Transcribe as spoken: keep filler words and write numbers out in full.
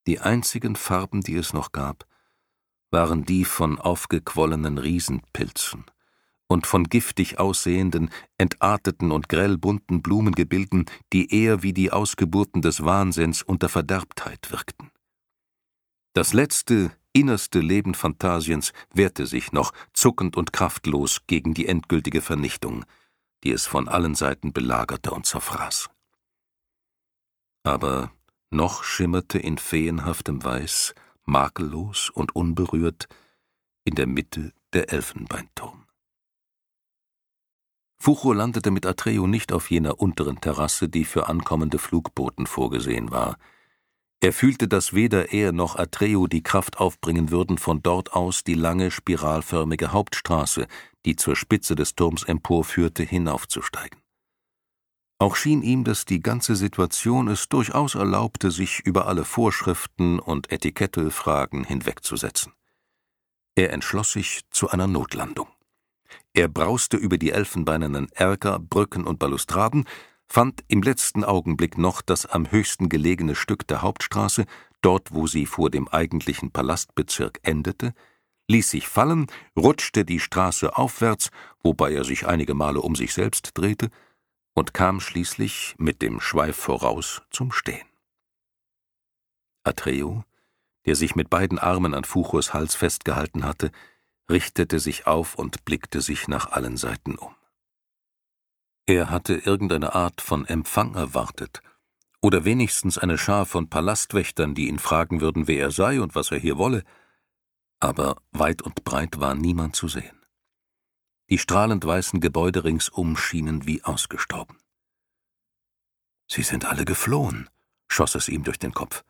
Die einzigen Farben, die es noch gab, waren die von aufgequollenen Riesenpilzen und von giftig aussehenden, entarteten und grellbunten Blumengebilden, die eher wie die Ausgeburten des Wahnsinns und der Verderbtheit wirkten. Das letzte, innerste Leben Phantasiens wehrte sich noch, zuckend und kraftlos, gegen die endgültige Vernichtung, die es von allen Seiten belagerte und zerfraß. Aber noch schimmerte in feenhaftem Weiß, makellos und unberührt, in der Mitte der Elfenbeinturm. Fucho landete mit Atreo nicht auf jener unteren Terrasse, die für ankommende Flugbooten vorgesehen war. Er fühlte, dass weder er noch Atreo die Kraft aufbringen würden, von dort aus die lange, spiralförmige Hauptstraße, die zur Spitze des Turms emporführte, hinaufzusteigen. Auch schien ihm, dass die ganze Situation es durchaus erlaubte, sich über alle Vorschriften und Etikettelfragen hinwegzusetzen. Er entschloss sich zu einer Notlandung. Er brauste über die elfenbeinernen Erker, Brücken und Balustraden, fand im letzten Augenblick noch das am höchsten gelegene Stück der Hauptstraße, dort, wo sie vor dem eigentlichen Palastbezirk endete, ließ sich fallen, rutschte die Straße aufwärts, wobei er sich einige Male um sich selbst drehte, und kam schließlich mit dem Schweif voraus zum Stehen. Atreo, der sich mit beiden Armen an Fuchos Hals festgehalten hatte, richtete sich auf und blickte sich nach allen Seiten um. Er hatte irgendeine Art von Empfang erwartet, oder wenigstens eine Schar von Palastwächtern, die ihn fragen würden, wer er sei und was er hier wolle, aber weit und breit war niemand zu sehen. Die strahlend weißen Gebäude ringsum schienen wie ausgestorben. »Sie sind alle geflohen«, schoss es ihm durch den Kopf.